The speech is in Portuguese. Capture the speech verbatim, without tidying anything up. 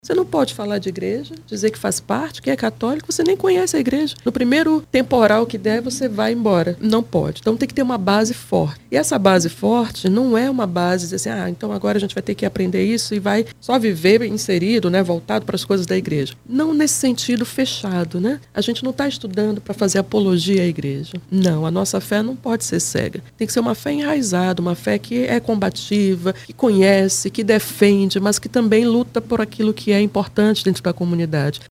Você não pode falar de igreja, dizer que faz parte, que é católico, você nem conhece a igreja. No primeiro temporal que der, você vai embora. Não pode. Então tem que ter uma base forte. E essa base forte não é uma base de assim, ah, então agora a gente vai ter que aprender isso e vai só viver inserido, né, voltado para as coisas da igreja. Não nesse sentido fechado, né? A gente não está estudando para fazer apologia à igreja. Não, a nossa fé não pode ser cega. Tem que ser uma fé enraizada, uma fé que é combativa, que conhece, que defende, mas que também luta por aquilo que é importante dentro da comunidade.